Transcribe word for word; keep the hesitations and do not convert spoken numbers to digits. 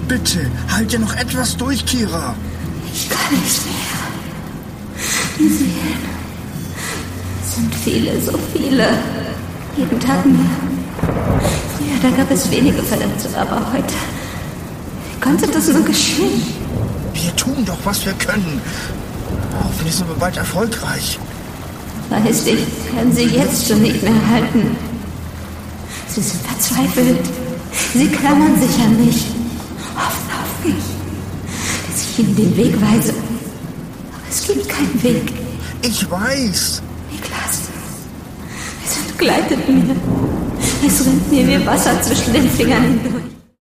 Bitte, halt dir noch etwas durch, Kira. Ich kann nicht mehr. Die Seelen sind viele, so viele. Jeden Tag mehr. Früher, da gab es wenige Verletzte, aber heute... Wie konnte das nur geschehen? Wir tun doch, was wir können. Hoffentlich sind wir bald erfolgreich. Weiß ich, kann sie jetzt schon nicht mehr halten. Sie sind verzweifelt. Sie klammern sich an mich. Hoffen auf mich, dass ich ihnen den Weg weise. Aber es gibt keinen Weg. Ich weiß. Niklas, es entgleitet mir. Es rinnt mir wie Wasser zwischen den Fingern hindurch.